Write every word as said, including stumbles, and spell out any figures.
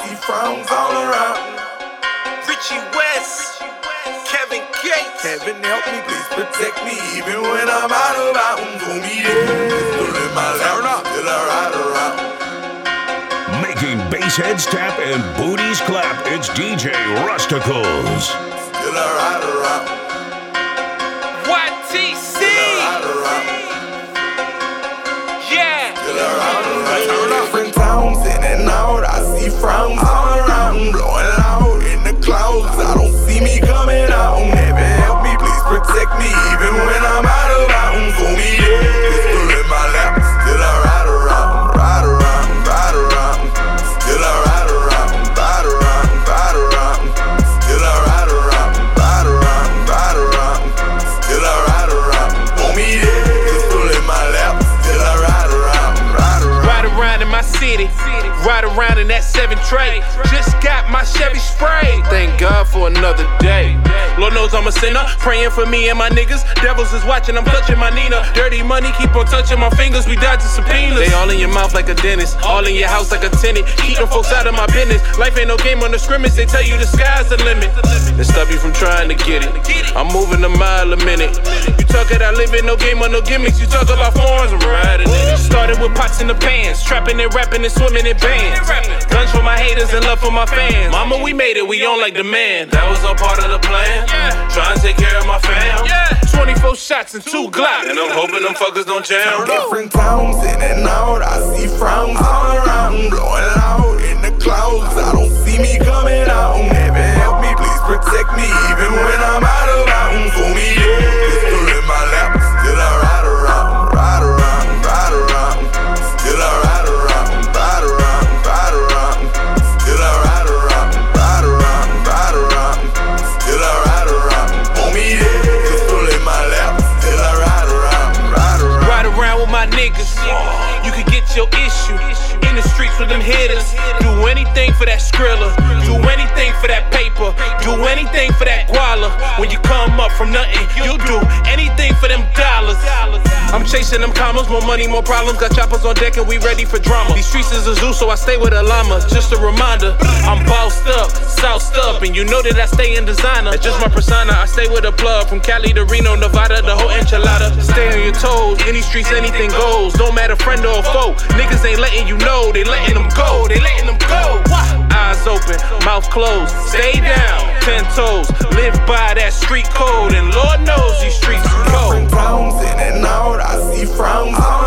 see frowns all around. Richie West, Kevin Gates. Heaven help me, please protect me, even when I'm out of bounds. Hold me there, pistol in my lap, till I ride around. Making bass heads tap and booties clap, it's D J Rusticles. Till I ride around. Y T C. Yeah. Till I ride around. Different towns in and out, I see frowns all around. Blowing loud in the clouds, I don't see me coming out. Heaven help me, please protect me, even when I'm out of bounds. Hold me there, pistol in my lap, till I ride around, ride around, ride around. Till I ride around, ride around, ride around. Till I ride around, ride around, ride around. Till I ride around, hold me there, pistol in my lap, till I ride around, ride around. Ride around in my city, ride around in that seven tray. Just got my Chevy spray. Thank God for another day. Lord knows I'm a sinner, praying for me and my niggas. Devils is watching, I'm clutching my Nina. Dirty money, keep on touching my fingers, we dodging subpoenas. They all in your mouth like a dentist, all in your house like a tenant. Keep them folks out of my business. Life ain't no game on the scrimmage, they tell you the sky's the limit. They stop you from trying to get it. I'm moving a mile a minute. You talk it, I live it, no game on no gimmicks. You talk about foreigns, I'm riding it. Started with pots in the pans, trapping and rapping and swimming in bands. Guns for my haters and love for my fans. Mama, we made it, we on like the man. That was all part of the plan. Trying to take care of my fam. twenty-four shots and two Glocks, and I'm hoping them fuckers don't jam. Different towns in and out, I see frowns all around. Blowing loud in the clouds, I don't see me coming out. Heaven help me, please protect me, even when I'm out of bounds. Hold me there, pistol in my lap, till I ride around, ride around, ride around. Till I ride around, ride around, ride around. Till I ride around, ride around, ride around. Till I ride around, hold me there, pistol in my lap, till I ride around, ride around. Ride around with my niggas, you can get your issue. In the streets with them hitters, do anything for that Skrilla, do anything for that paper, do anything for that guala. When you come up from nothing, you'll do anything for them dollars. I'm chasing them commas, more money, more problems. Got choppers on deck and we ready for drama. These streets is a zoo, so I stay with a llama. Just a reminder, I'm bossed up, sauced up, and you know that I stay in designer. It's just my persona, I stay with a plug. From Cali to Reno, Nevada, the whole enchilada. Stay on your toes, any streets, anything goes. Don't matter friend or foe, niggas ain't letting you know. They letting them go, they letting them go. Eyes open, mouth closed, stay down, ten toes. Live by that street code, and Lord knows these streets are cold. Different towns in and out, I see frowns all